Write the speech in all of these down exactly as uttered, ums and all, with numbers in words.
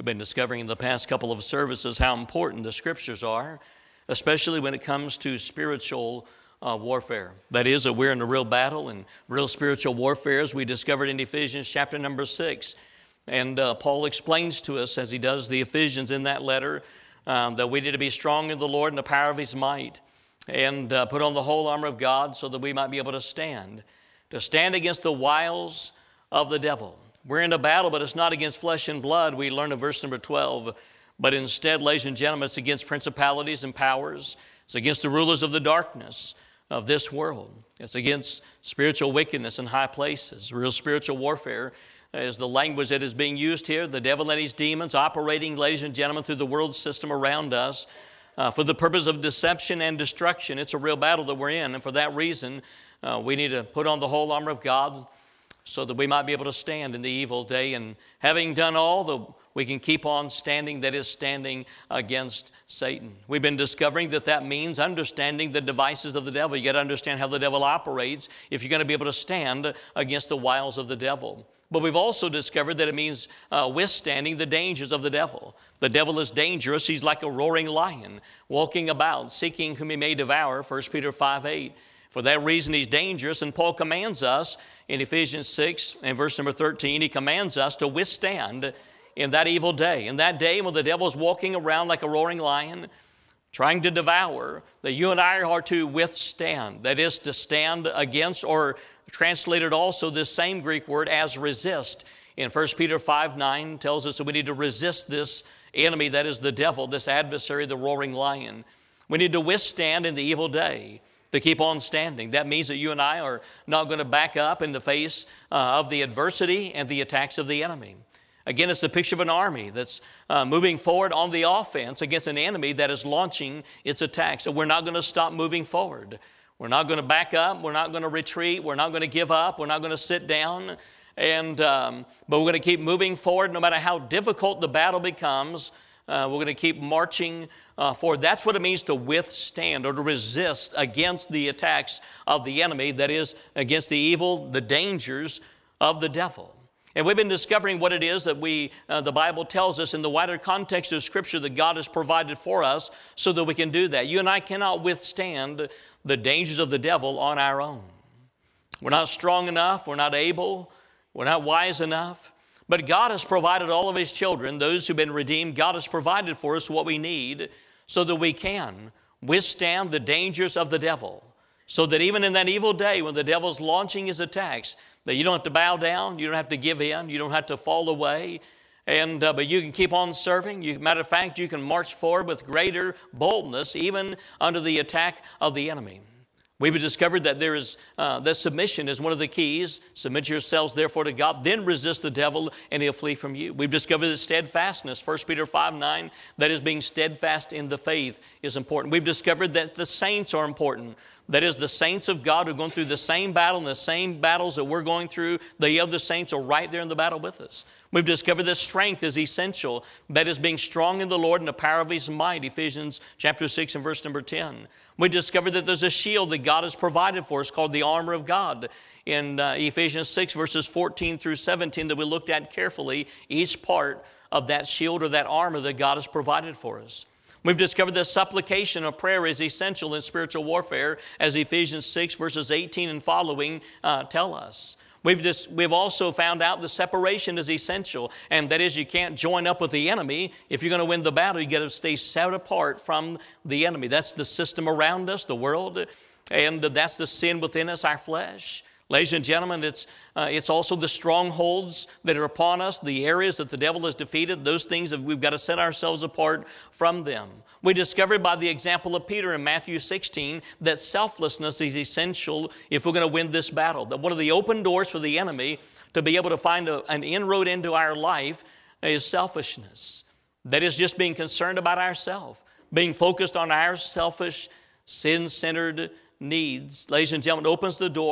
We've been discovering in the past couple of services how important the Scriptures are, especially when it comes to spiritual uh, warfare. That is, that we're in a real battle and real spiritual warfare, as we discovered in Ephesians chapter number six. And uh, Paul explains to us, as he does the Ephesians in that letter, um, that we need to be strong in the Lord and the power of His might, and uh, put on the whole armor of God so that we might be able to stand, to stand against the wiles of the devil. We're in a battle, but it's not against flesh and blood. We learn in verse number twelve. But instead, ladies and gentlemen, it's against principalities and powers. It's against the rulers of the darkness of this world. It's against spiritual wickedness in high places. Real spiritual warfare is the language that is being used here. The devil and his demons operating, ladies and gentlemen, through the world system around us uh, for the purpose of deception and destruction. It's a real battle that we're in. And for that reason, uh, we need to put on the whole armor of God so that we might be able to stand in the evil day. And having done all, the, we can keep on standing, that is, standing against Satan. We've been discovering that that means understanding the devices of the devil. You got to understand how the devil operates if you're going to be able to stand against the wiles of the devil. But we've also discovered that it means uh, withstanding the dangers of the devil. The devil is dangerous. He's like a roaring lion, walking about, seeking whom he may devour, First Peter five eight. For that reason, he's dangerous, and Paul commands us in Ephesians six and verse number thirteen, he commands us to withstand in that evil day. In that day when the devil is walking around like a roaring lion, trying to devour, that you and I are to withstand. That is, to stand against, or translated also this same Greek word as resist. In First Peter five nine tells us that we need to resist this enemy, that is the devil, this adversary, the roaring lion. We need to withstand in the evil day, to keep on standing. That means that you and I are not going to back up in the face uh, of the adversity and the attacks of the enemy. Again, it's a picture of an army that's uh, moving forward on the offense against an enemy that is launching its attacks. So we're not going to stop moving forward. We're not going to back up. We're not going to retreat. We're not going to give up. We're not going to sit down. And um, but we're going to keep moving forward no matter how difficult the battle becomes. Uh, we're going to keep marching uh, forward. That's what it means to withstand or to resist against the attacks of the enemy, that is, against the evil, the dangers of the devil. And we've been discovering what it is that we, uh, the Bible tells us in the wider context of Scripture that God has provided for us so that we can do that. You and I cannot withstand the dangers of the devil on our own. We're not strong enough. We're not able. We're not wise enough. But God has provided all of His children, those who've been redeemed. God has provided for us what we need so that we can withstand the dangers of the devil. So that even in that evil day when the devil's launching his attacks, that you don't have to bow down, you don't have to give in, you don't have to fall away, and uh, but you can keep on serving. You, matter of fact, you can march forward with greater boldness even under the attack of the enemy. We've discovered that there is uh, that submission is one of the keys. Submit yourselves therefore to God, then resist the devil and he'll flee from you. We've discovered that steadfastness, First Peter five nine, that is being steadfast in the faith is important. We've discovered that the saints are important. That is, the saints of God who are going through the same battle and the same battles that we're going through, the other saints are right there in the battle with us. We've discovered that strength is essential. That is, being strong in the Lord and the power of His might, Ephesians chapter six and verse number ten. We discovered that there's a shield that God has provided for us called the armor of God in uh, Ephesians six verses fourteen through seventeen that we looked at carefully, each part of that shield or that armor that God has provided for us. We've discovered that supplication or prayer is essential in spiritual warfare, as Ephesians six verses eighteen and following uh, tell us. We've, just, we've also found out the separation is essential, and that is you can't join up with the enemy. If you're going to win the battle, you got to stay set apart from the enemy. That's the system around us, the world, and that's the sin within us, our flesh. Ladies and gentlemen, it's, uh, it's also the strongholds that are upon us, the areas that the devil has defeated, those things that we've got to set ourselves apart from them. We discovered by the example of Peter in Matthew sixteen that selflessness is essential if we're going to win this battle. That one of the open doors for the enemy to be able to find a, an inroad into our life is selfishness. That is just being concerned about ourselves, being focused on our selfish, sin-centered needs. Ladies and gentlemen, opens the door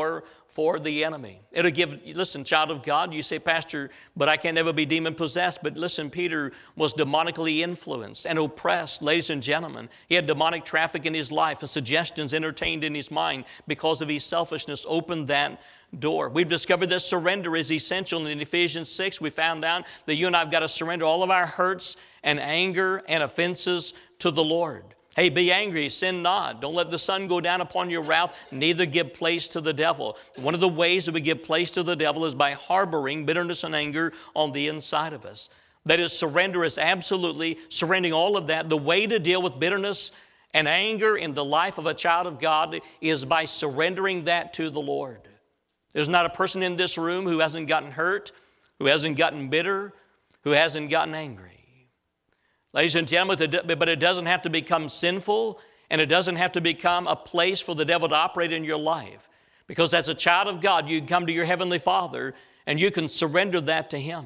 for the enemy. It'll give, listen, child of God, you say, Pastor, but I can't ever be demon-possessed. But listen, Peter was demonically influenced and oppressed, ladies and gentlemen. He had demonic traffic in his life and suggestions entertained in his mind because of his selfishness opened that door. We've discovered that surrender is essential. In Ephesians six, we found out that you and I have got to surrender all of our hurts and anger and offenses to the Lord. Hey, be angry, sin not. Don't let the sun go down upon your wrath, neither give place to the devil. One of the ways that we give place to the devil is by harboring bitterness and anger on the inside of us. That is, surrender is absolutely surrendering all of that. The way to deal with bitterness and anger in the life of a child of God is by surrendering that to the Lord. There's not a person in this room who hasn't gotten hurt, who hasn't gotten bitter, who hasn't gotten angry. Ladies and gentlemen, but it doesn't have to become sinful, and it doesn't have to become a place for the devil to operate in your life. Because as a child of God, you can come to your Heavenly Father, and you can surrender that to Him.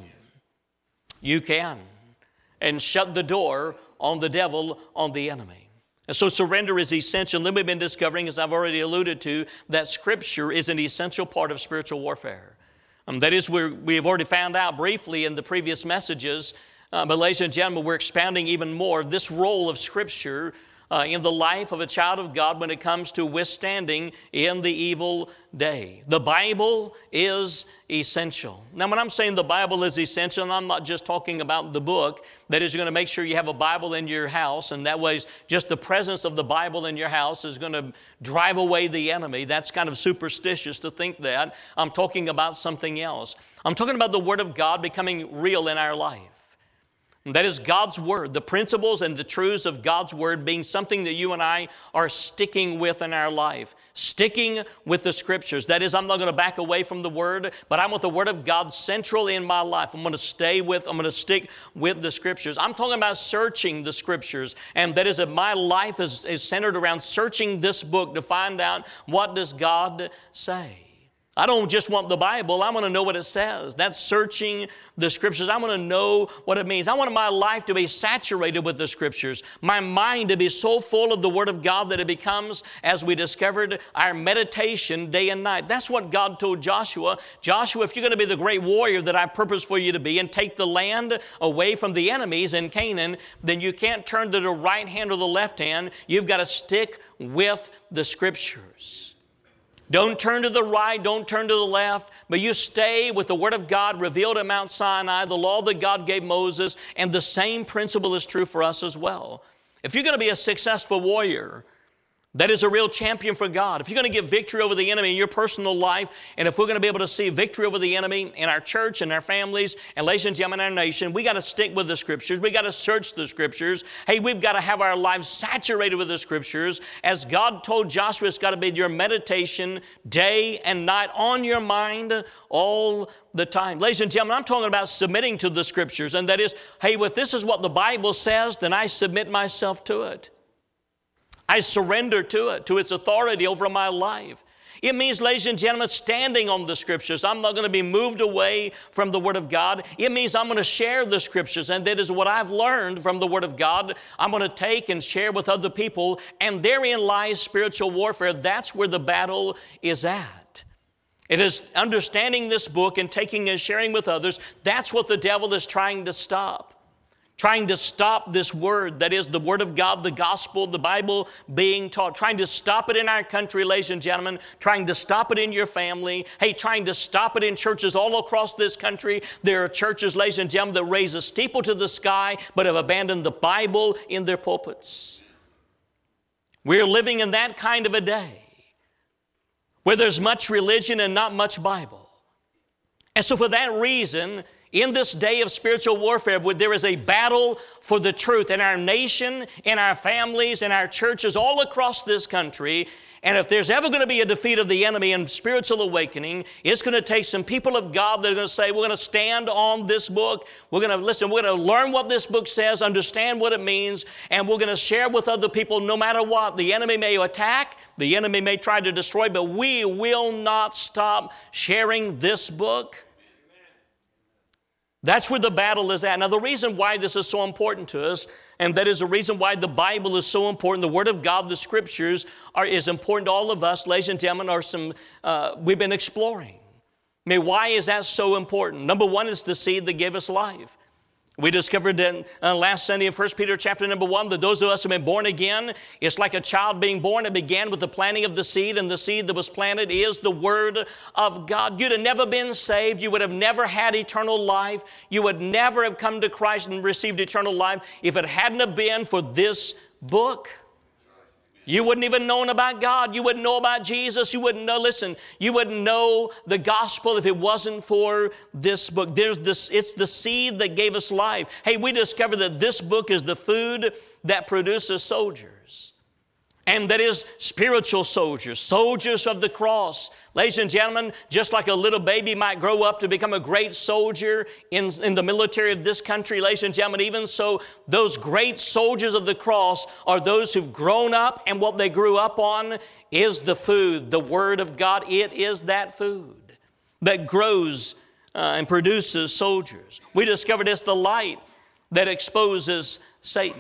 You can. And shut the door on the devil, on the enemy. And so surrender is essential. And then we've been discovering, as I've already alluded to, that Scripture is an essential part of spiritual warfare. Um, that is, we're, we have already found out briefly in the previous messages. Uh, but ladies and gentlemen, we're expounding even more this role of Scripture uh, in the life of a child of God when it comes to withstanding in the evil day. The Bible is essential. Now, when I'm saying the Bible is essential, I'm not just talking about the book. That is, you're going to make sure you have a Bible in your house, and that way just the presence of the Bible in your house is going to drive away the enemy. That's kind of superstitious to think that. I'm talking about something else. I'm talking about the Word of God becoming real in our life. And that is God's Word, the principles and the truths of God's Word being something that you and I are sticking with in our life. Sticking with the Scriptures. That is, I'm not going to back away from the Word, but I want the Word of God central in my life. I'm going to stay with, I'm going to stick with the Scriptures. I'm talking about searching the Scriptures. And that is that my life is, is centered around searching this book to find out what does God say. I don't just want the Bible. I want to know what it says. That's searching the Scriptures. I want to know what it means. I want my life to be saturated with the Scriptures. My mind to be so full of the Word of God that it becomes, as we discovered, our meditation day and night. That's what God told Joshua. Joshua, if you're going to be the great warrior that I purpose for you to be and take the land away from the enemies in Canaan, then you can't turn to the right hand or the left hand. You've got to stick with the Scriptures. Don't turn to the right, don't turn to the left, but you stay with the Word of God revealed at Mount Sinai, the law that God gave Moses, and the same principle is true for us as well. If you're going to be a successful warrior, that is a real champion for God. If you're going to get victory over the enemy in your personal life, and if we're going to be able to see victory over the enemy in our church and our families, and ladies and gentlemen, in our nation, we got to stick with the Scriptures. We got to search the Scriptures. Hey, we've got to have our lives saturated with the Scriptures. As God told Joshua, it's got to be your meditation day and night on your mind all the time. Ladies and gentlemen, I'm talking about submitting to the Scriptures, and that is, hey, if this is what the Bible says, then I submit myself to it. I surrender to it, to its authority over my life. It means, ladies and gentlemen, standing on the Scriptures. I'm not going to be moved away from the Word of God. It means I'm going to share the Scriptures, and that is what I've learned from the Word of God. I'm going to take and share with other people, and therein lies spiritual warfare. That's where the battle is at. It is understanding this book and taking and sharing with others. That's what the devil is trying to stop. Trying to stop this Word, that is the Word of God, the gospel, the Bible being taught. Trying to stop it in our country, ladies and gentlemen. Trying to stop it in your family. Hey, trying to stop it in churches all across this country. There are churches, ladies and gentlemen, that raise a steeple to the sky, but have abandoned the Bible in their pulpits. We're living in that kind of a day where there's much religion and not much Bible. And so for that reason, in this day of spiritual warfare, where there is a battle for the truth in our nation, in our families, in our churches, all across this country. And if there's ever going to be a defeat of the enemy and spiritual awakening, it's going to take some people of God that are going to say, we're going to stand on this book. We're going to listen, we're going to learn what this book says, understand what it means, and we're going to share with other people no matter what. The enemy may attack, the enemy may try to destroy, but we will not stop sharing this book. That's where the battle is at. Now, the reason why this is so important to us, and that is the reason why the Bible is so important, the Word of God, the Scriptures, are, is important to all of us, ladies and gentlemen, are some, uh, we've been exploring. I mean, why is that so important? Number one is the seed that gave us life. We discovered that uh, last Sunday in First Peter chapter number one, that those of us who have been born again, it's like a child being born. It began with the planting of the seed, and the seed that was planted is the Word of God. You'd have never been saved. You would have never had eternal life. You would never have come to Christ and received eternal life if it hadn't have been for this book. You wouldn't even known about God. You wouldn't know about Jesus. You wouldn't know, listen, you wouldn't know the gospel if it wasn't for this book. There's this, it's the seed that gave us life. Hey, we discovered that this book is the food that produces soldiers. And that is spiritual soldiers, soldiers of the cross. Ladies and gentlemen, just like a little baby might grow up to become a great soldier in, in the military of this country, ladies and gentlemen, even so, those great soldiers of the cross are those who've grown up, and what they grew up on is the food, the Word of God. It is that food that grows uh, and produces soldiers. We discovered it's the light that exposes Satan.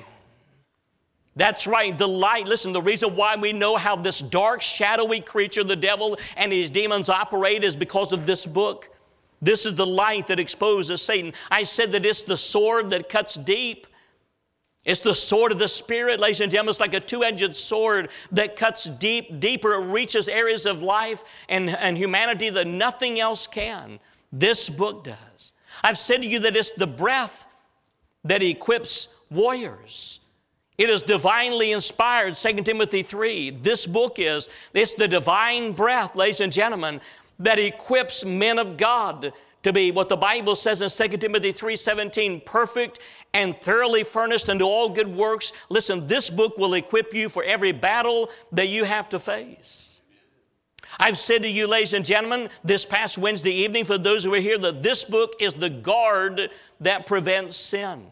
That's right, the light. Listen, the reason why we know how this dark, shadowy creature, the devil and his demons operate, is because of this book. This is the light that exposes Satan. I said that it's the sword that cuts deep. It's the sword of the Spirit, ladies and gentlemen. It's like a two-edged sword that cuts deep, deeper. It reaches areas of life and, and humanity that nothing else can. This book does. I've said to you that it's the breath that equips warriors. It is divinely inspired, Second Timothy three. This book is, it's the divine breath, ladies and gentlemen, that equips men of God to be what the Bible says in Second Timothy three seventeen, perfect and thoroughly furnished unto all good works. Listen, this book will equip you for every battle that you have to face. I've said to you, ladies and gentlemen, this past Wednesday evening, for those who are here, that this book is the guard that prevents sin.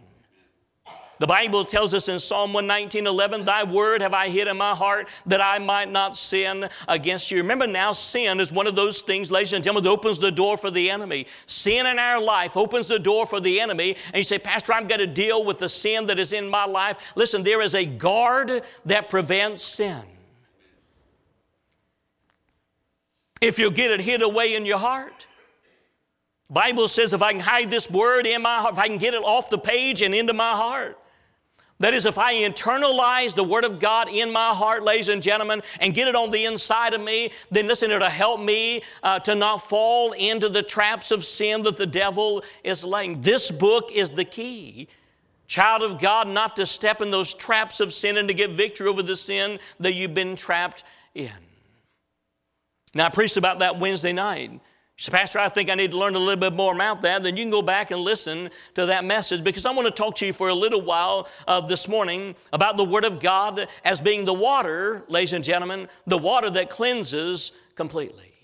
The Bible tells us in Psalm one nineteen, eleven, thy word have I hid in my heart that I might not sin against you. Remember now, sin is one of those things, ladies and gentlemen, that opens the door for the enemy. Sin in our life opens the door for the enemy. And you say, Pastor, I've got to deal with the sin that is in my life. Listen, there is a guard that prevents sin. If you get it hid away in your heart, the Bible says if I can hide this word in my heart, if I can get it off the page and into my heart, that is, if I internalize the Word of God in my heart, ladies and gentlemen, and get it on the inside of me, then listen, it'll help me uh, to not fall into the traps of sin that the devil is laying. This book is the key, child of God, not to step in those traps of sin and to get victory over the sin that you've been trapped in. Now, I preached about that Wednesday night. So, Pastor, I think I need to learn a little bit more about that. Then you can go back and listen to that message, because I want to talk to you for a little while uh, this morning about the Word of God as being the water, ladies and gentlemen, the water that cleanses completely.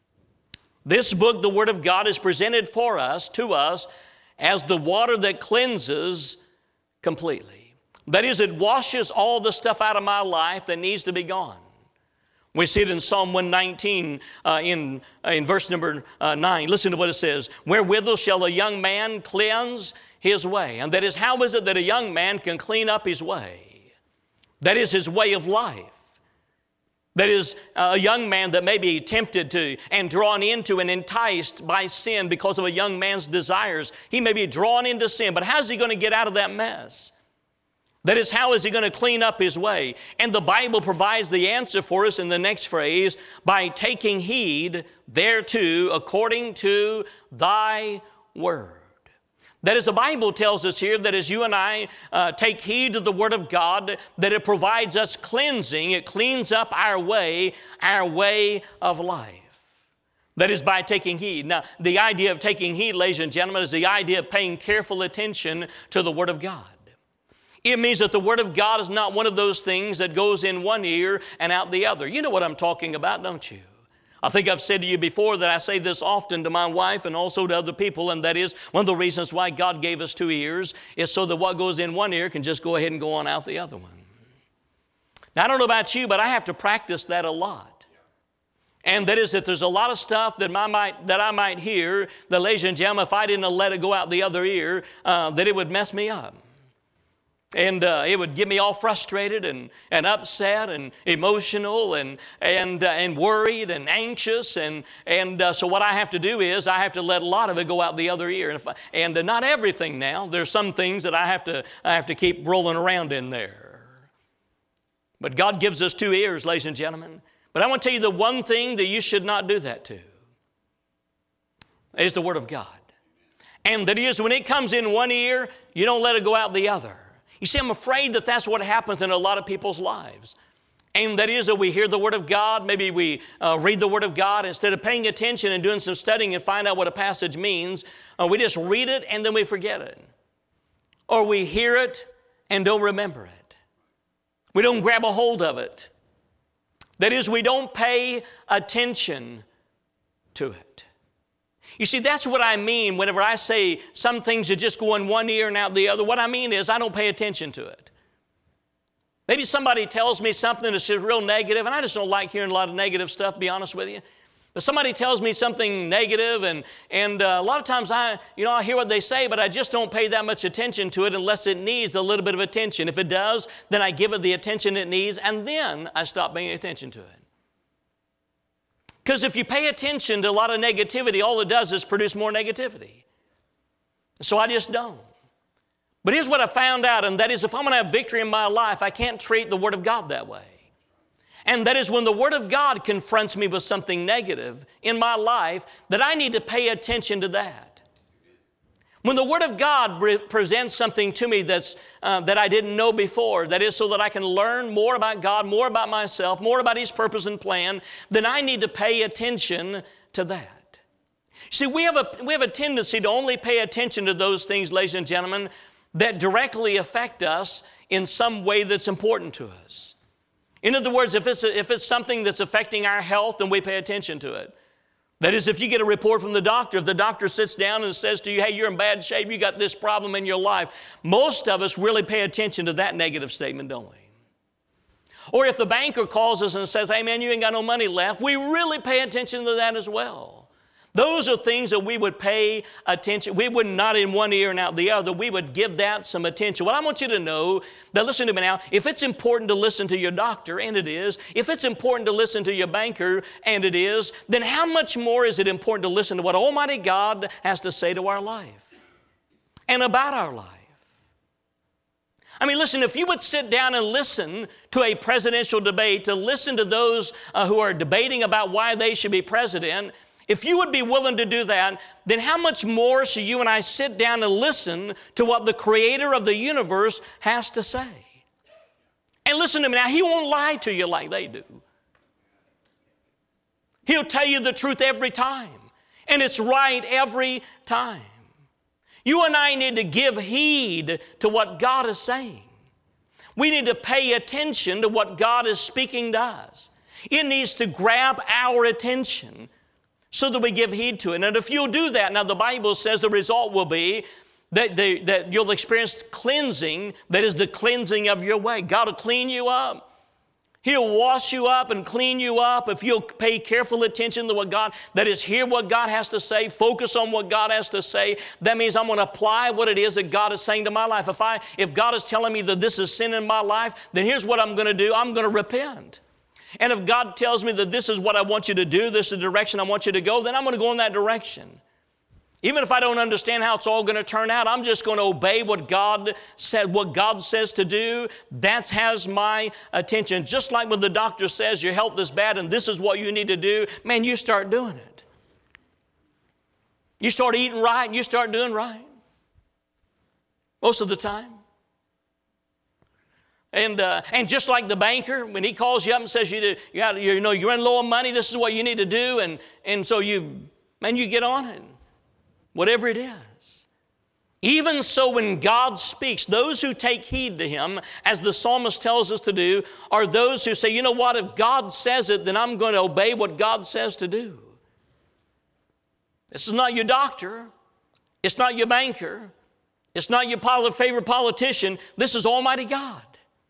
This book, the Word of God, is presented for us, to us, as the water that cleanses completely. That is, it washes all the stuff out of my life that needs to be gone. We see it in Psalm one nineteen uh, in, uh, in verse number uh, nine. Listen to what it says. Wherewithal shall a young man cleanse his way? And that is, how is it that a young man can clean up his way? That is his way of life. That is uh, a young man that may be tempted to and drawn into and enticed by sin because of a young man's desires. He may be drawn into sin, but how's he going to get out of that mess? That is, how is he going to clean up his way? And the Bible provides the answer for us in the next phrase, by taking heed thereto according to thy word. That is, the Bible tells us here that as you and I uh, take heed to the Word of God, that it provides us cleansing. It cleans up our way, our way of life. That is by taking heed. Now, the idea of taking heed, ladies and gentlemen, is the idea of paying careful attention to the Word of God. It means that the Word of God is not one of those things that goes in one ear and out the other. You know what I'm talking about, don't you? I think I've said to you before that I say this often to my wife and also to other people, and that is one of the reasons why God gave us two ears is so that what goes in one ear can just go ahead and go on out the other one. Now, I don't know about you, but I have to practice that a lot. And that is that there's a lot of stuff that I might, that I might hear that, ladies and gentlemen, if I didn't let it go out the other ear, uh, that it would mess me up. And uh, it would get me all frustrated and, and upset and emotional and, and, uh, and worried and anxious. And, and uh, so what I have to do is I have to let a lot of it go out the other ear. And, if I, and uh, not everything now. There's some things that I have to, I have to keep rolling around in there. But God gives us two ears, ladies and gentlemen. But I want to tell you the one thing that you should not do that to is the Word of God. And that is when it comes in one ear, you don't let it go out the other. You see, I'm afraid that that's what happens in a lot of people's lives. And that is that we hear the Word of God, maybe we uh, read the Word of God, instead of paying attention and doing some studying and find out what a passage means, uh, we just read it and then we forget it. Or we hear it and don't remember it. We don't grab a hold of it. That is, we don't pay attention to it. You see, that's what I mean whenever I say some things that just go in one ear and out the other. What I mean is I don't pay attention to it. Maybe somebody tells me something that's just real negative, and I just don't like hearing a lot of negative stuff, to be honest with you. But somebody tells me something negative, and, and uh, a lot of times I, you know, I hear what they say, but I just don't pay that much attention to it unless it needs a little bit of attention. If it does, then I give it the attention it needs, and then I stop paying attention to it. Because if you pay attention to a lot of negativity, all it does is produce more negativity. So I just don't. But here's what I found out, and that is if I'm going to have victory in my life, I can't treat the Word of God that way. And that is when the Word of God confronts me with something negative in my life, that I need to pay attention to that. When the Word of God re- presents something to me that's, uh, that I didn't know before, that is so that I can learn more about God, more about myself, more about His purpose and plan, then I need to pay attention to that. See, we have a, we have a tendency to only pay attention to those things, ladies and gentlemen, that directly affect us in some way that's important to us. In other words, if it's, a, if it's something that's affecting our health, then we pay attention to it. That is, if you get a report from the doctor, if the doctor sits down and says to you, hey, you're in bad shape, you got this problem in your life, most of us really pay attention to that negative statement, don't we? Or if the banker calls us and says, hey, man, you ain't got no money left, we really pay attention to that as well. Those are things that we would pay attention. We would not in one ear and out the other. We would give that some attention. Well, I want you to know that, listen to me now, if it's important to listen to your doctor, and it is, if it's important to listen to your banker, and it is, then how much more is it important to listen to what Almighty God has to say to our life and about our life? I mean, listen, if you would sit down and listen to a presidential debate, to listen to those uh, who are debating about why they should be president, if you would be willing to do that, then how much more should you and I sit down and listen to what the Creator of the universe has to say? And listen to me now, He won't lie to you like they do. He'll tell you the truth every time, and it's right every time. You and I need to give heed to what God is saying. We need to pay attention to what God is speaking to us. It needs to grab our attention so that we give heed to it. And if you'll do that, now the Bible says the result will be that, they, that you'll experience cleansing, that is the cleansing of your way. God will clean you up. He'll wash you up and clean you up if you'll pay careful attention to what God, that is, hear what God has to say, focus on what God has to say. That means I'm going to apply what it is that God is saying to my life. If, I, if God is telling me that this is sin in my life, then here's what I'm going to do. I'm going to repent. And if God tells me that this is what I want you to do, this is the direction I want you to go, then I'm going to go in that direction. Even if I don't understand how it's all going to turn out, I'm just going to obey what God said, what God says to do. That has my attention. Just like when the doctor says your health is bad and this is what you need to do, man, you start doing it. You start eating right and you start doing right. Most of the time. And, uh, and just like the banker, when he calls you up and says, you, do, you, got, you know, you're in low on money, this is what you need to do, and, and so you, man, you get on it, whatever it is. Even so, when God speaks, those who take heed to Him, as the psalmist tells us to do, are those who say, you know what, if God says it, then I'm going to obey what God says to do. This is not your doctor. It's not your banker. It's not your favorite politician. This is Almighty God.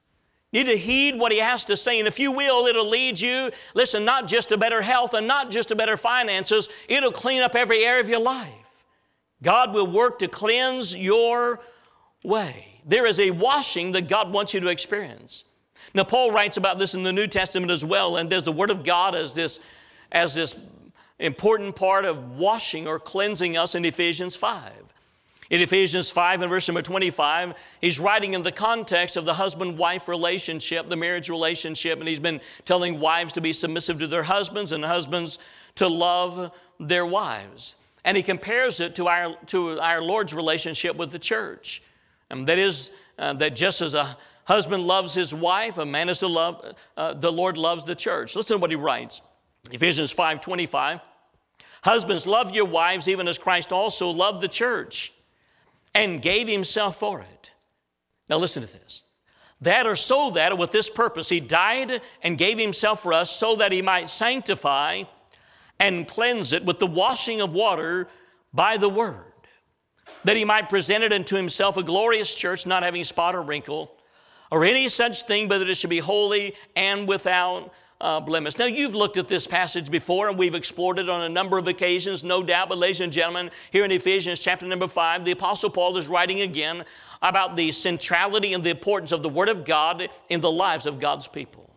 You need to heed what He has to say, and if you will, it'll lead you, listen, not just to better health and not just to better finances, it'll clean up every area of your life. God will work to cleanse your way. There is a washing that God wants you to experience. Now, Paul writes about this in the New Testament as well, and there's the Word of God as this, as this important part of washing or cleansing us in Ephesians five. In Ephesians five and verse number twenty-five, he's writing in the context of the husband-wife relationship, the marriage relationship, and he's been telling wives to be submissive to their husbands and husbands to love their wives. And he compares it to our, to our Lord's relationship with the church. And that is, uh, that just as a husband loves his wife, a man is to love, uh, the Lord loves the church. Listen to what he writes. Ephesians five twenty-five, husbands, love your wives even as Christ also loved the church and gave Himself for it. Now listen to this. That or so that, or with this purpose, He died and gave Himself for us so that He might sanctify and cleanse it with the washing of water by the Word, that He might present it unto Himself a glorious church, not having spot or wrinkle, or any such thing, but that it should be holy and without uh, blemish. Now, you've looked at this passage before, and we've explored it on a number of occasions, no doubt, but ladies and gentlemen, here in Ephesians chapter number five, the Apostle Paul is writing again about the centrality and the importance of the Word of God in the lives of God's people.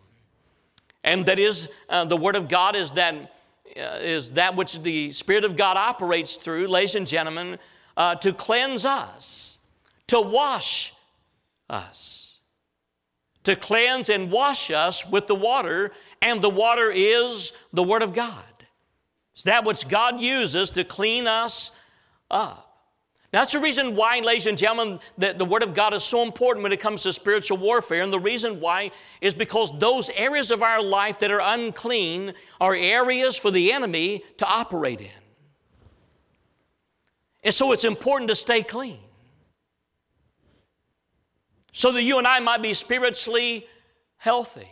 And that is, uh, the Word of God is that, uh, is that which the Spirit of God operates through, ladies and gentlemen, uh, to cleanse us, to wash us, to cleanse and wash us with the water, and the water is the Word of God. It's that which God uses to clean us up. Now, that's the reason why, ladies and gentlemen, that the Word of God is so important when it comes to spiritual warfare. And the reason why is because those areas of our life that are unclean are areas for the enemy to operate in. And so it's important to stay clean, so that you and I might be spiritually healthy.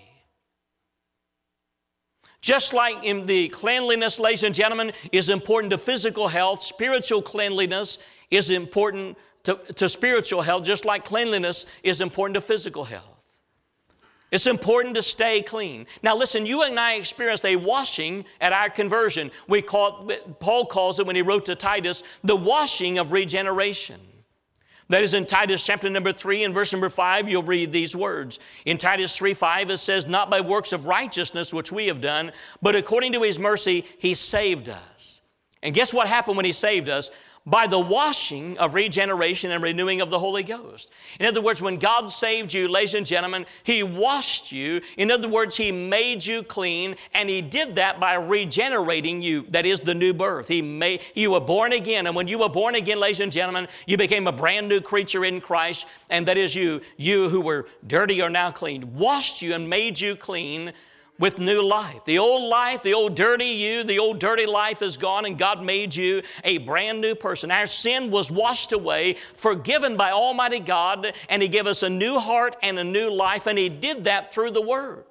Just like in the cleanliness, ladies and gentlemen, is important to physical health, spiritual cleanliness is important to, to spiritual health, just like cleanliness is important to physical health. It's important to stay clean. Now listen, you and I experienced a washing at our conversion. We call it, Paul calls it when he wrote to Titus, the washing of regeneration. That is in Titus chapter number three and verse number five, you'll read these words. In Titus three five, it says, not by works of righteousness which we have done, but according to His mercy, He saved us. And guess what happened when He saved us? By the washing of regeneration and renewing of the Holy Ghost. In other words, when God saved you, ladies and gentlemen, He washed you. In other words, He made you clean, and He did that by regenerating you. That is the new birth. He made, you were born again, and when you were born again, ladies and gentlemen, you became a brand new creature in Christ, and that is you. You who were dirty are now clean. Washed you and made you clean with new life. The old life, the old dirty you, the old dirty life is gone, and God made you a brand new person. Our sin was washed away, forgiven by Almighty God, and He gave us a new heart and a new life, and He did that through the Word.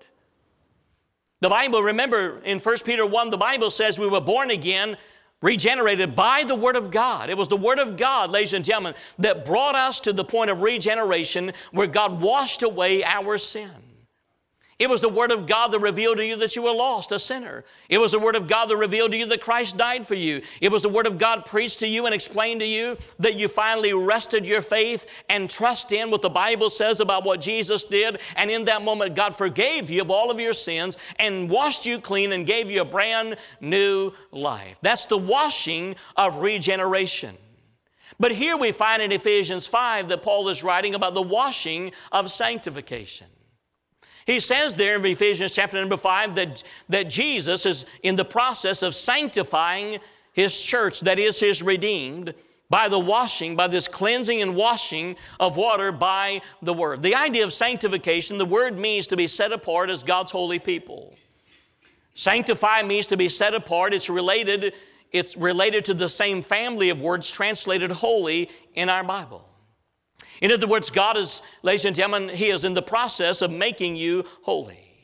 The Bible, remember in First Peter one, the Bible says we were born again, regenerated by the Word of God. It was the Word of God, ladies and gentlemen, that brought us to the point of regeneration where God washed away our sin. It was the Word of God that revealed to you that you were lost, a sinner. It was the Word of God that revealed to you that Christ died for you. It was the Word of God preached to you and explained to you that you finally rested your faith and trust in what the Bible says about what Jesus did. And in that moment, God forgave you of all of your sins and washed you clean and gave you a brand new life. That's the washing of regeneration. But here we find in Ephesians five that Paul is writing about the washing of sanctification. He says there in Ephesians chapter number five that, that Jesus is in the process of sanctifying His church, that is His redeemed, by the washing, by this cleansing and washing of water by the Word. The idea of sanctification, the word means to be set apart as God's holy people. Sanctify means to be set apart. It's related, it's related to the same family of words translated holy in our Bible. In other words, God is, ladies and gentlemen, He is in the process of making you holy.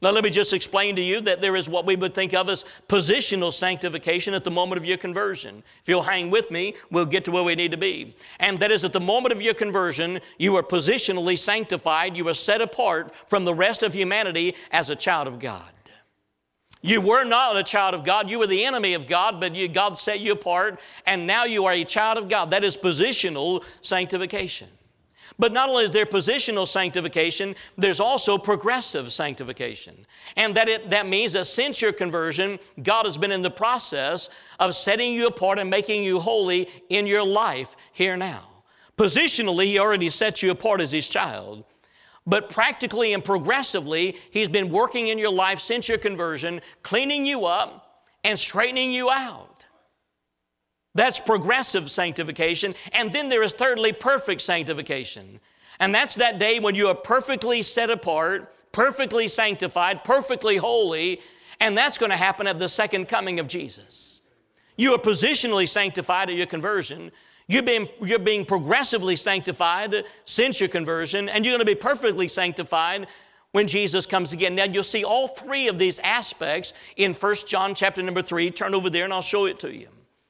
Now let me just explain to you that there is what we would think of as positional sanctification at the moment of your conversion. If you'll hang with me, we'll get to where we need to be. And that is at the moment of your conversion, you are positionally sanctified. You are set apart from the rest of humanity as a child of God. You were not a child of God. You were the enemy of God, but you, God set you apart, and now you are a child of God. That is positional sanctification. But not only is there positional sanctification, there's also progressive sanctification. And that, it, that means that since your conversion, God has been in the process of setting you apart and making you holy in your life here now. Positionally, He already set you apart as His child. But practically and progressively, He's been working in your life since your conversion, cleaning you up and straightening you out. That's progressive sanctification. And then there is thirdly, perfect sanctification. And that's that day when you are perfectly set apart, perfectly sanctified, perfectly holy, and that's going to happen at the second coming of Jesus. You are positionally sanctified at your conversion. You're being, you're being progressively sanctified since your conversion, and you're going to be perfectly sanctified when Jesus comes again. Now, you'll see all three of these aspects in First John chapter number three. Turn over there and I'll show it to you.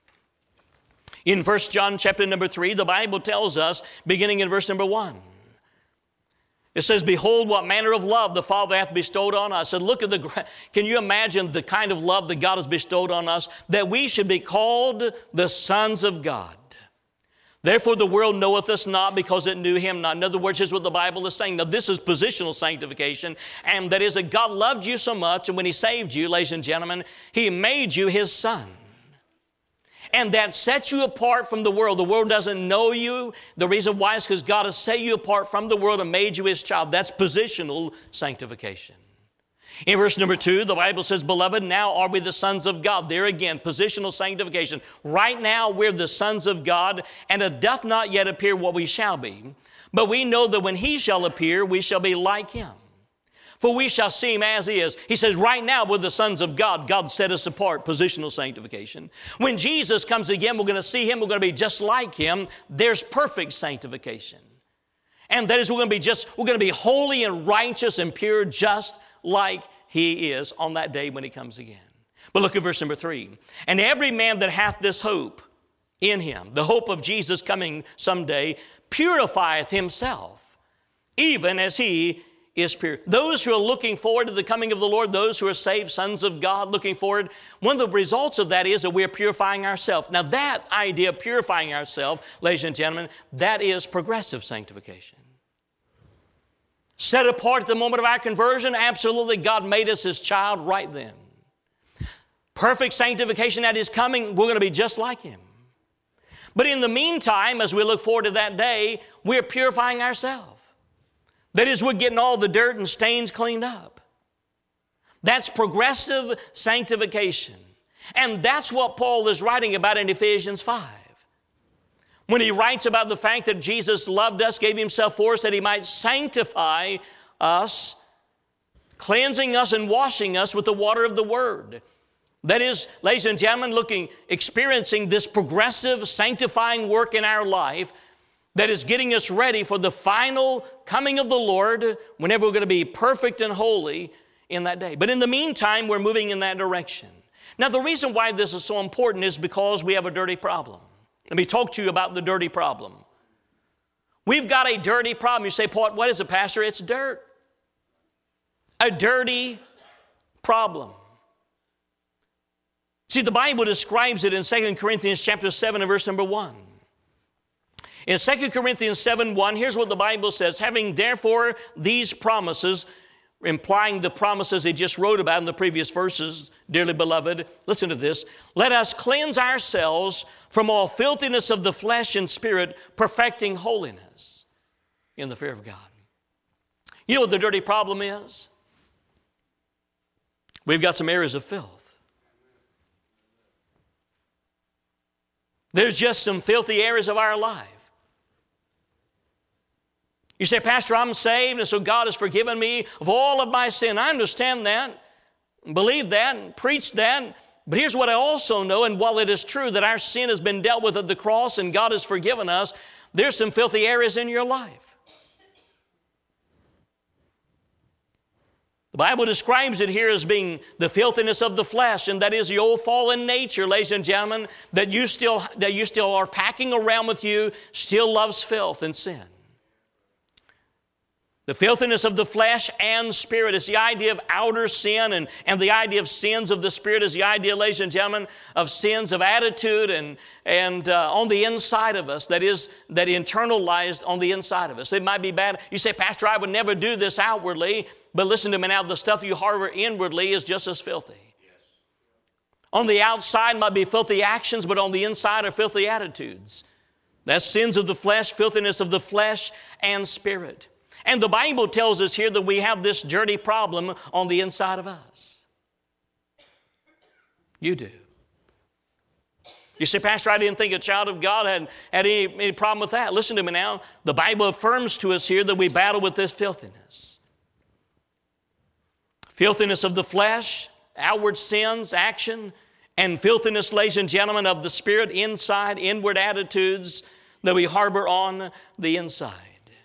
In First John chapter number three, the Bible tells us, beginning in verse number one, it says, "Behold, what manner of love the Father hath bestowed on us." And look at the, can you imagine the kind of love that God has bestowed on us? That we should be called the sons of God. Therefore the world knoweth us not, because it knew Him not. In other words, here's what the Bible is saying. Now this is positional sanctification, and that is that God loved you so much, and when He saved you, ladies and gentlemen, He made you His son. And that sets you apart from the world. The world doesn't know you. The reason why is because God has set you apart from the world and made you His child. That's positional sanctification. In verse number two, the Bible says, "Beloved, now are we the sons of God." There again, positional sanctification. Right now we're the sons of God, and it doth not yet appear what we shall be. But we know that when He shall appear, we shall be like Him. For we shall see Him as He is. He says, right now we're the sons of God. God set us apart, positional sanctification. When Jesus comes again, we're going to see Him. We're going to be just like Him. There's perfect sanctification. And that is, we're going to be just, we're going to be holy and righteous and pure, just like He is on that day when He comes again. But look at verse number three. "And every man that hath this hope in Him," the hope of Jesus coming someday, "purifieth himself, even as He is pure." Those who are looking forward to the coming of the Lord, those who are saved sons of God looking forward, one of the results of that is that we're purifying ourselves. Now that idea of purifying ourselves, ladies and gentlemen, that is progressive sanctification. Set apart at the moment of our conversion, absolutely, God made us His child right then. Perfect sanctification that is coming, we're going to be just like Him. But in the meantime, as we look forward to that day, we're purifying ourselves. That is, we're getting all the dirt and stains cleaned up. That's progressive sanctification. And that's what Paul is writing about in Ephesians five. When he writes about the fact that Jesus loved us, gave Himself for us, that He might sanctify us, cleansing us and washing us with the water of the Word. That is, ladies and gentlemen, looking, experiencing this progressive sanctifying work in our life that is getting us ready for the final coming of the Lord, whenever we're going to be perfect and holy in that day. But in the meantime, we're moving in that direction. Now, the reason why this is so important is because we have a dirty problem. Let me talk to you about the dirty problem. We've got a dirty problem. You say, "Paul, what is it, Pastor?" It's dirt. A dirty problem. See, the Bible describes it in Second Corinthians chapter seven and verse number one. In Second Corinthians seven one, here's what the Bible says: "Having therefore these promises," implying the promises he just wrote about in the previous verses, "dearly beloved," listen to this, "let us cleanse ourselves from all filthiness of the flesh and spirit, perfecting holiness in the fear of God." You know what the dirty problem is? We've got some areas of filth. There's just some filthy areas of our life. You say, "Pastor, I'm saved, and so God has forgiven me of all of my sin." I understand that, believe that, and preach that. But here's what I also know, and while it is true that our sin has been dealt with at the cross and God has forgiven us, there's some filthy areas in your life. The Bible describes it here as being the filthiness of the flesh, and that is the old fallen nature, ladies and gentlemen, that you still, that you still are packing around with you, still loves filth and sin. The filthiness of the flesh and spirit is the idea of outer sin, and, and the idea of sins of the spirit is the idea, ladies and gentlemen, of sins of attitude and, and uh, on the inside of us, that is, that internalized on the inside of us. It might be bad. You say, Pastor, I would never do this outwardly, but listen to me now, the stuff you harbor inwardly is just as filthy. Yes. On the outside might be filthy actions, but on the inside are filthy attitudes. That's sins of the flesh, filthiness of the flesh and spirit. And the Bible tells us here that we have this dirty problem on the inside of us. You do. You say, Pastor, I didn't think a child of God had, had any, any problem with that. Listen to me now. The Bible affirms to us here that we battle with this filthiness. Filthiness of the flesh, outward sins, action, and filthiness, ladies and gentlemen, of the spirit, inside, inward attitudes that we harbor on the inside.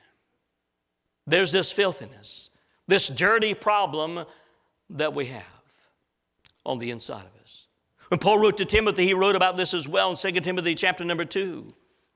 There's this filthiness, this dirty problem that we have on the inside of us. When Paul wrote to Timothy, he wrote about this as well in Second Timothy chapter number two.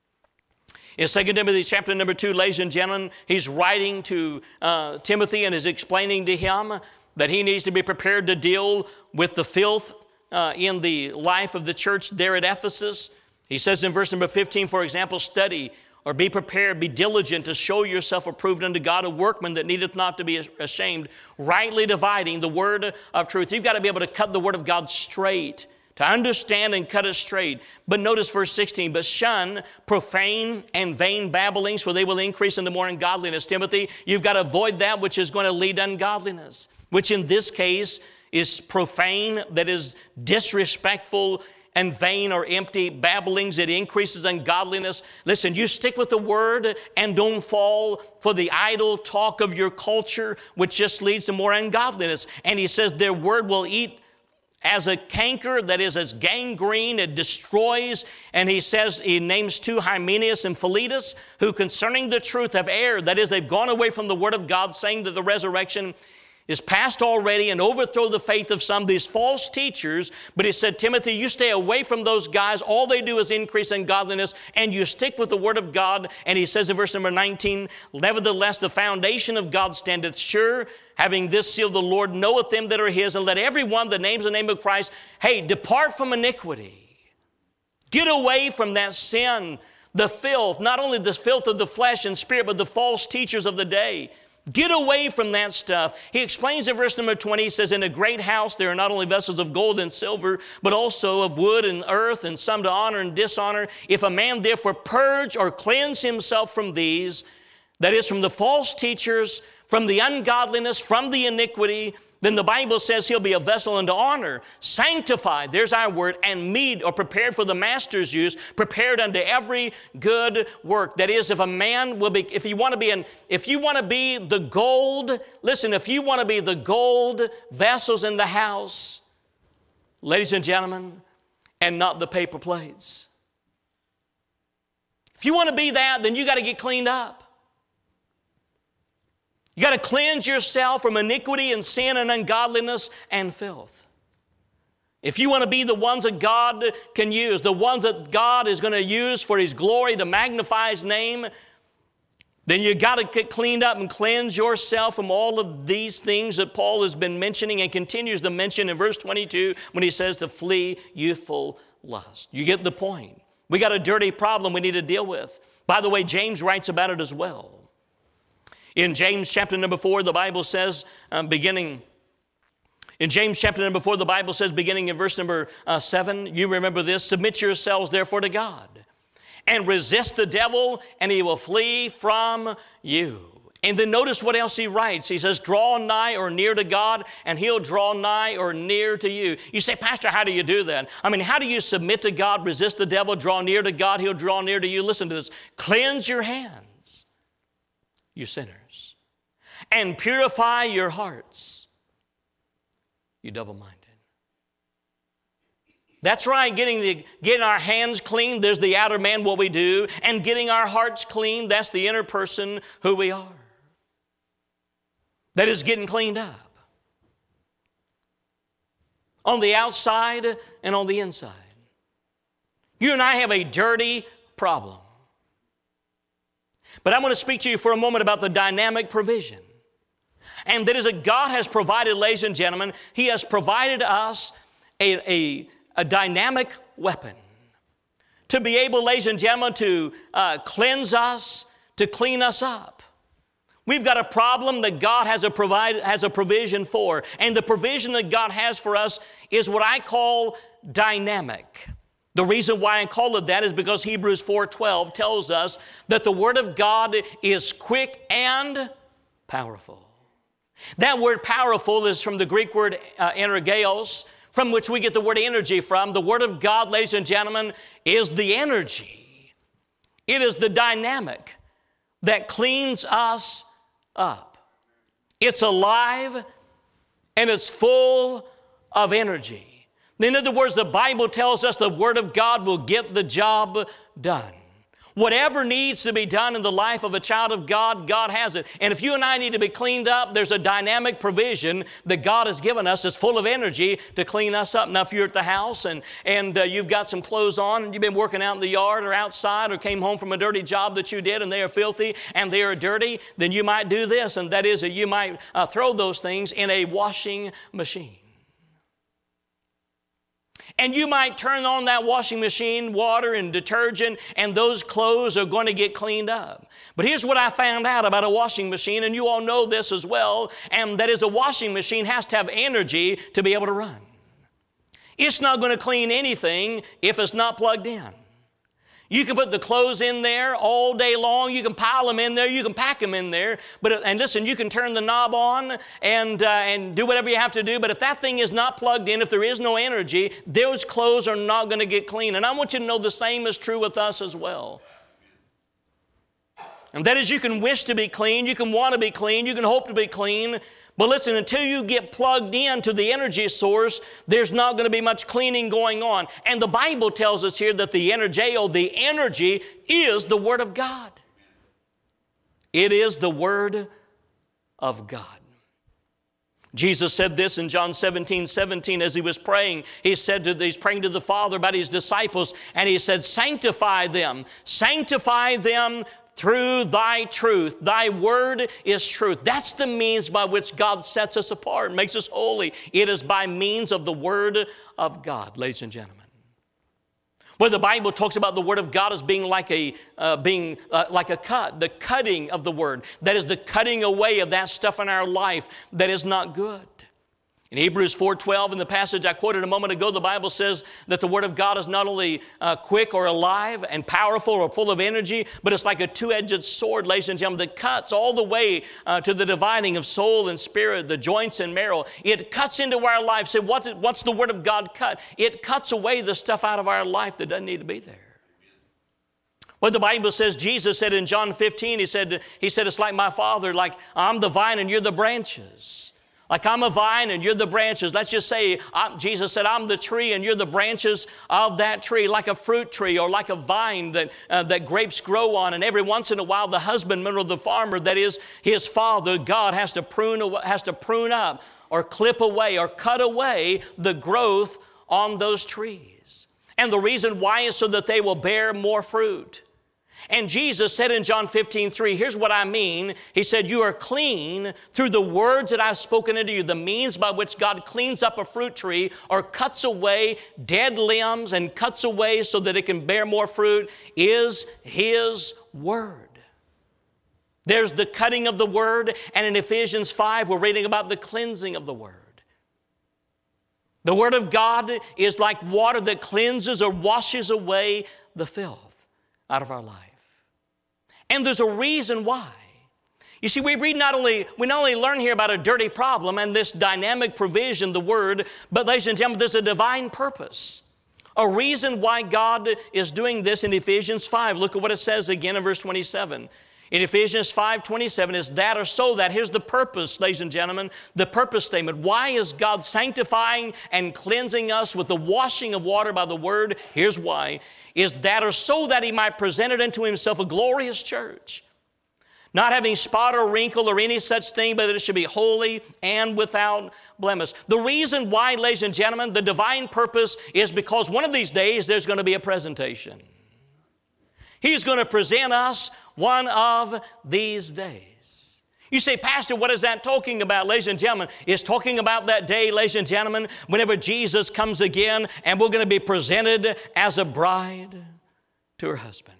In Second Timothy chapter number two, ladies and gentlemen, he's writing to uh, Timothy and is explaining to him that he needs to be prepared to deal with the filth uh, in the life of the church there at Ephesus. He says in verse number fifteen, for example, study or be prepared, be diligent to show yourself approved unto God, a workman that needeth not to be ashamed, rightly dividing the word of truth. You've got to be able to cut the word of God straight, to understand and cut it straight. But notice verse sixteen, but shun profane and vain babblings, for they will increase into more ungodliness. Timothy, you've got to avoid that which is going to lead to ungodliness, which in this case is profane, that is disrespectful, and vain or empty babblings. It increases ungodliness. Listen, you stick with the word and don't fall for the idle talk of your culture, which just leads to more ungodliness. And he says their word will eat as a canker, that is as gangrene, it destroys. And he says, he names two, Hymenaeus and Philetus, who concerning the truth have erred. That is, they've gone away from the word of God, saying that the resurrection is past already, and overthrow the faith of some, these false teachers. But he said, Timothy, you stay away from those guys. All they do is increase in godliness, and you stick with the word of God. And he says in verse number nineteen, nevertheless, the foundation of God standeth sure, having this seal, the Lord knoweth them that are his, and let everyone that names the name of Christ, hey, depart from iniquity. Get away from that sin, the filth, not only the filth of the flesh and spirit, but the false teachers of the day. Get away from that stuff. He explains in verse number twenty, he says, in a great house there are not only vessels of gold and silver, but also of wood and earth, and some to honor and dishonor. If a man therefore purge or cleanse himself from these, that is from the false teachers, from the ungodliness, from the iniquity, then the Bible says he'll be a vessel unto honor, sanctified, there's our word, and meet or prepared for the master's use, prepared unto every good work. That is, if a man will be, if you want to be an, if you want to be the gold, listen, if you want to be the gold vessels in the house, ladies and gentlemen, and not the paper plates. If you want to be that, then you got to get cleaned up. You got to cleanse yourself from iniquity and sin and ungodliness and filth. If you want to be the ones that God can use, the ones that God is going to use for His glory to magnify His name, then you got to get cleaned up and cleanse yourself from all of these things that Paul has been mentioning and continues to mention in verse twenty-two when he says to flee youthful lust. You get the point. We got a dirty problem we need to deal with. By the way, James writes about it as well. In James chapter number four, the Bible says, uh, beginning, in James chapter number four, the Bible says, beginning in verse number uh, seven, you remember this, submit yourselves therefore to God, and resist the devil, and he will flee from you. And then notice what else he writes. He says, draw nigh or near to God, and he'll draw nigh or near to you. You say, Pastor, how do you do that? I mean, how do you submit to God, resist the devil, draw near to God, he'll draw near to you? Listen to this. Cleanse your hands, you sinners, and purify your hearts, you double-minded. That's right, getting, the, getting our hands clean, there's the outer man, what we do, and getting our hearts clean, that's the inner person, who we are. That is getting cleaned up. on the outside and on the inside. You and I have a dirty problem. But I want to speak to you for a moment about the dynamic provision. And that is that God has provided, ladies and gentlemen, He has provided us a, a, a dynamic weapon to be able, ladies and gentlemen, to uh, cleanse us, to clean us up. We've got a problem that God has a, provide, has a provision for. And the provision that God has for us is what I call dynamic. The reason why I call it that is because Hebrews four twelve tells us that the Word of God is quick and powerful. That word powerful is from the Greek word uh, energeos, from which we get the word energy from. The Word of God, ladies and gentlemen, is the energy. It is the dynamic that cleans us up. It's alive and it's full of energy. In other words, the Bible tells us the Word of God will get the job done. Whatever needs to be done in the life of a child of God, God has it. And if you and I need to be cleaned up, there's a dynamic provision that God has given us that's full of energy to clean us up. Now, if you're at the house and, and uh, you've got some clothes on and you've been working out in the yard or outside or came home from a dirty job that you did and they are filthy and they are dirty, then you might do this, and that is that you might uh, throw those things in a washing machine. And you might turn on that washing machine, water and detergent, and those clothes are going to get cleaned up. But here's what I found out about a washing machine, and you all know this as well, and that is a washing machine has to have energy to be able to run. It's not going to clean anything if it's not plugged in. You can put the clothes in there all day long. You can pile them in there. You can pack them in there. But and listen, you can turn the knob on and uh, and do whatever you have to do. But if that thing is not plugged in, if there is no energy, those clothes are not going to get clean. And I want you to know the same is true with us as well. And that is, you can wish to be clean. You can want to be clean. You can hope to be clean. But listen, until you get plugged in to the energy source, there's not going to be much cleaning going on. And the Bible tells us here that the energeo, the energy, is the Word of God. It is the Word of God. Jesus said this in John seventeen seventeen as He was praying. He said to, He's praying to the Father about His disciples, and He said, sanctify them, sanctify them through Thy truth. Thy Word is truth. That's the means by which God sets us apart, makes us holy. It is by means of the Word of God, ladies and gentlemen. Where the Bible talks about the Word of God as being like a, uh, being, uh, like a cut, the cutting of the Word. That is the cutting away of that stuff in our life that is not good. In Hebrews four twelve, in the passage I quoted a moment ago, the Bible says that the Word of God is not only uh, quick or alive and powerful or full of energy, but it's like a two-edged sword, ladies and gentlemen, that cuts all the way uh, to the dividing of soul and spirit, the joints and marrow. It cuts into our life. Say, what's, it, what's the Word of God cut? It cuts away the stuff out of our life that doesn't need to be there. What the Bible says, Jesus said in John fifteen, He said, he said, it's like my Father, like I'm the vine and you're the branches. Like I'm a vine and you're the branches. Let's just say, I'm, Jesus said, I'm the tree and you're the branches of that tree, like a fruit tree or like a vine that, uh, that grapes grow on. And every once in a while, the husbandman or the farmer, that is his Father, God, has to prune, has to prune up or clip away or cut away the growth on those trees. And the reason why is so that they will bear more fruit. And Jesus said in John fifteen three, here's what I mean. He said, you are clean through the words that I've spoken unto you. The means by which God cleans up a fruit tree or cuts away dead limbs and cuts away so that it can bear more fruit is His Word. There's the cutting of the Word, and in Ephesians five, we're reading about the cleansing of the Word. The Word of God is like water that cleanses or washes away the filth out of our life. And there's a reason why. You see, we read not only, we not only learn here about a dirty problem and this dynamic provision, the Word, but ladies and gentlemen, there's a divine purpose. A reason why God is doing this in Ephesians five. Look at what it says again in verse twenty-seven. In Ephesians five twenty-seven, is that or so that. Here's the purpose, ladies and gentlemen, the purpose statement. Why is God sanctifying and cleansing us with the washing of water by the Word? Here's why. Is that or so that He might present it unto Himself a glorious church, not having spot or wrinkle or any such thing, but that it should be holy and without blemish. The reason why, ladies and gentlemen, the divine purpose is because one of these days there's going to be a presentation. He's going to present us one of these days. You say, Pastor, what is that talking about, ladies and gentlemen? It's talking about that day, ladies and gentlemen, whenever Jesus comes again and we're going to be presented as a bride to her husband.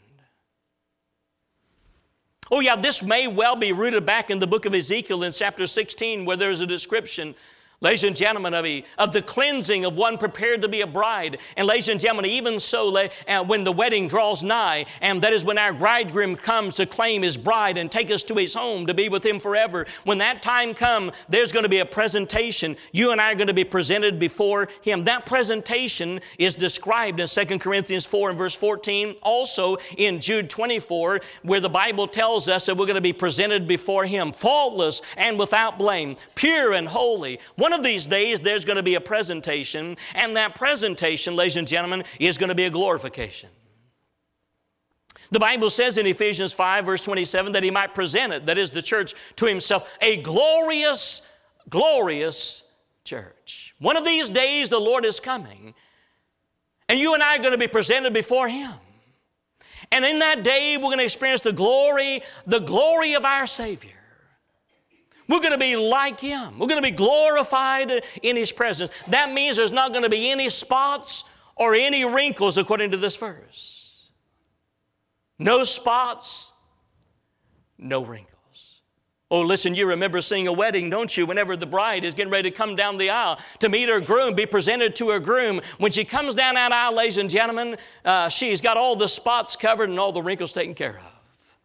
Oh yeah, this may well be rooted back in the book of Ezekiel in chapter sixteen, where there's a description, ladies and gentlemen, of, a, of the cleansing of one prepared to be a bride. And ladies and gentlemen, even so, uh, when the wedding draws nigh, and that is when our bridegroom comes to claim his bride and take us to his home to be with him forever, when that time comes, there's going to be a presentation. You and I are going to be presented before him. That presentation is described in Second Corinthians four and verse fourteen, also in Jude twenty-four, where the Bible tells us that we're going to be presented before him, faultless and without blame, pure and holy. One of these days, there's going to be a presentation, and that presentation, ladies and gentlemen, is going to be a glorification. The Bible says in Ephesians five, verse twenty-seven, that he might present it, that is the church, to himself, a glorious, glorious church. One of these days, the Lord is coming, and you and I are going to be presented before him. And in that day, we're going to experience the glory, the glory of our Savior. We're going to be like him. We're going to be glorified in his presence. That means there's not going to be any spots or any wrinkles according to this verse. No spots, no wrinkles. Oh, listen, you remember seeing a wedding, don't you? Whenever the bride is getting ready to come down the aisle to meet her groom, be presented to her groom. When she comes down that aisle, ladies and gentlemen, uh, she's got all the spots covered and all the wrinkles taken care of.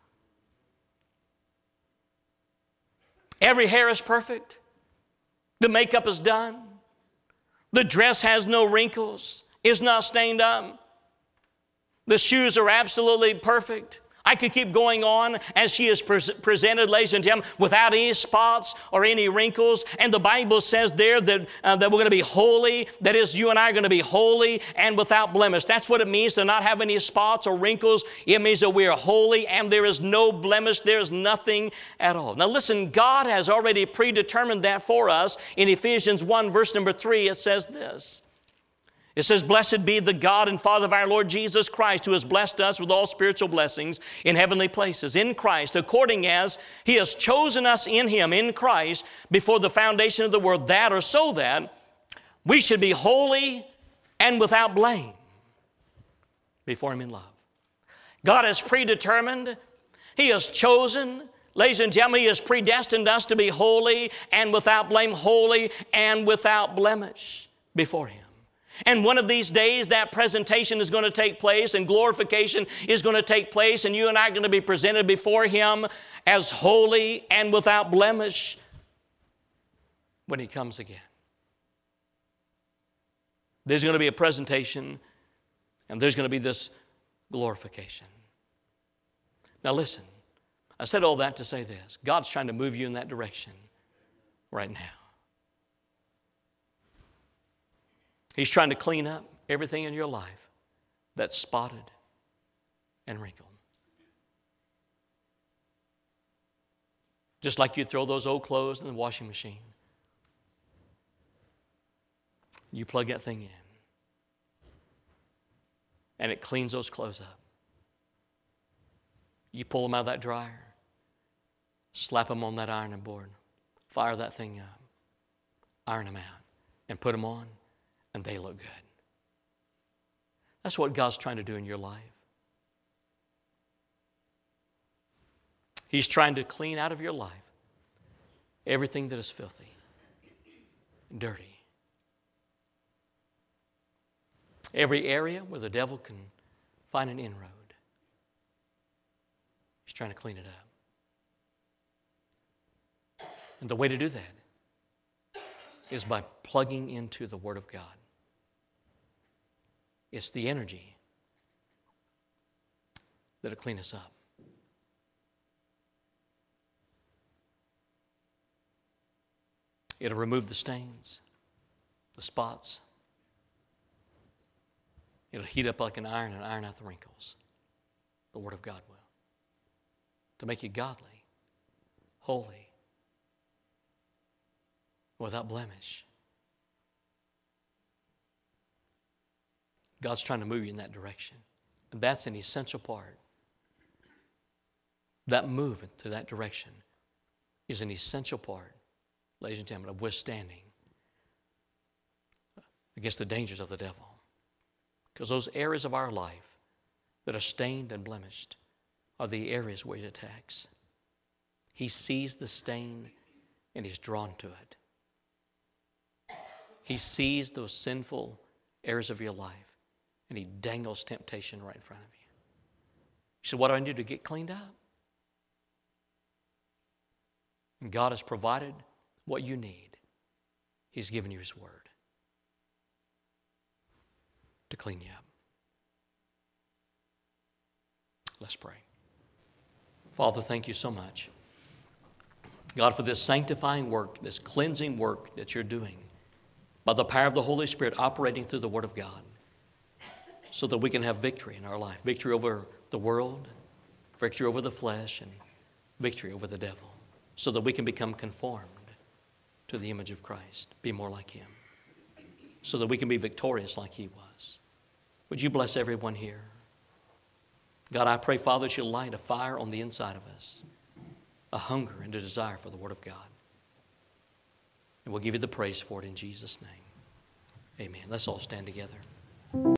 Every hair is perfect. The makeup is done. The dress has no wrinkles. It's not stained up. The shoes are absolutely perfect. I could keep going on as she is pre presented, ladies and gentlemen, without any spots or any wrinkles. And the Bible says there that, uh, that we're going to be holy. That is, you and I are going to be holy and without blemish. That's what it means to not have any spots or wrinkles. It means that we are holy and there is no blemish. There is nothing at all. Now listen, God has already predetermined that for us. In Ephesians one, verse number three, it says this. It says, blessed be the God and Father of our Lord Jesus Christ, who has blessed us with all spiritual blessings in heavenly places, in Christ, according as he has chosen us in him, in Christ, before the foundation of the world, that or so that we should be holy and without blame before him in love. God has predetermined, he has chosen, ladies and gentlemen, he has predestined us to be holy and without blame, holy and without blemish before him. And one of these days, that presentation is going to take place and glorification is going to take place, and you and I are going to be presented before him as holy and without blemish when he comes again. There's going to be a presentation, and there's going to be this glorification. Now listen, I said all that to say this. God's trying to move you in that direction right now. He's trying to clean up everything in your life that's spotted and wrinkled. Just like you throw those old clothes in the washing machine. You plug that thing in. And it cleans those clothes up. You pull them out of that dryer. Slap them on that ironing board. Fire that thing up. Iron them out. And put them on. And they look good. That's what God's trying to do in your life. He's trying to clean out of your life everything that is filthy, dirty. Every area where the devil can find an inroad. He's trying to clean it up. And the way to do that is by plugging into the Word of God. It's the energy that'll clean us up. It'll remove the stains, the spots. It'll heat up like an iron and iron out the wrinkles. The Word of God will. To make you godly holy, without blemish. God's trying to move you in that direction. And that's an essential part. That movement to that direction is an essential part, ladies and gentlemen, of withstanding against the dangers of the devil. Because those areas of our life that are stained and blemished are the areas where he attacks. He sees the stain and he's drawn to it. He sees those sinful areas of your life and he dangles temptation right in front of you. You said, what do I do to get cleaned up? And God has provided what you need. He's given you His Word to clean you up. Let's pray. Father, thank you so much, God, for this sanctifying work, this cleansing work that you're doing by the power of the Holy Spirit operating through the Word of God so that we can have victory in our life, victory over the world, victory over the flesh, and victory over the devil, so that we can become conformed to the image of Christ, be more like Him, so that we can be victorious like He was. Would you bless everyone here? God, I pray, Father, that you'll light a fire on the inside of us, a hunger and a desire for the Word of God. And we'll give you the praise for it in Jesus' name. Amen. Let's all stand together.